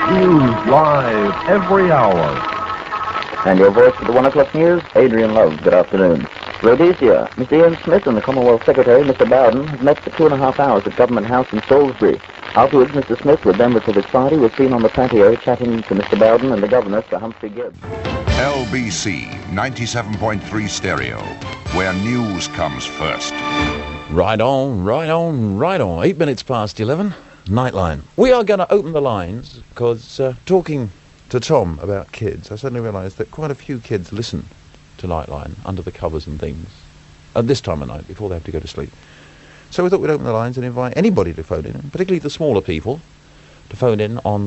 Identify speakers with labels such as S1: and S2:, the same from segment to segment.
S1: News live every hour.
S2: And your voice for the 1 o'clock news, Adrian Love. Good afternoon. Rhodesia, Mr. Ian Smith and the Commonwealth Secretary, Mr. Bowden, have met for 2.5 hours at Government House in Salisbury. Afterwards, Mr. Smith, with members of his party, was seen on the patio chatting to Mr. Bowden and the Governor, Sir Humphrey Gibbs.
S3: LBC 97.3 stereo, where news comes first.
S4: Right on, right on, right on. 8 minutes past 11, Nightline. We are going to open the lines because talking to Tom about kids, I suddenly realised that quite a few kids listen to Nightline under the covers and things at this time of night before they have to go to sleep. So we thought we'd open the lines and invite anybody to phone in, particularly the smaller people, to phone in on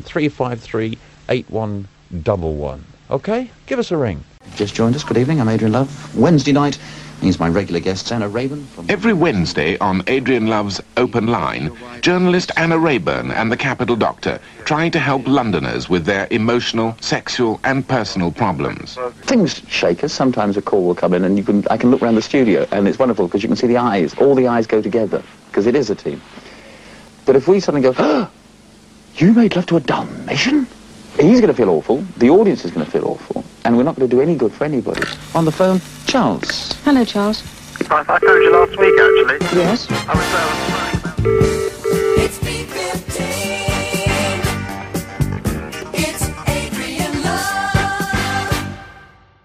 S4: 353-8111. Okay? Give us a ring.
S5: Just joined us. Good evening. I'm Adrian Love. Wednesday night means my regular guest, Anna Rayburn.
S6: Every Wednesday on Adrian Love's Open Line, journalist Anna Rayburn and the Capital Doctor trying to help Londoners with their emotional, sexual and personal problems.
S5: Things shake us. Sometimes a call will come in and I can look around the studio and it's wonderful because you can see the eyes. All the eyes go together because it is a team. But if we suddenly go, oh, you made love to a Dalmatian? He's going to feel awful. The audience is going to feel awful. And we're not going to do any good for anybody. On the phone, Charles.
S7: Hello, Charles.
S8: I phoned you last week, actually.
S7: Yes?
S8: I was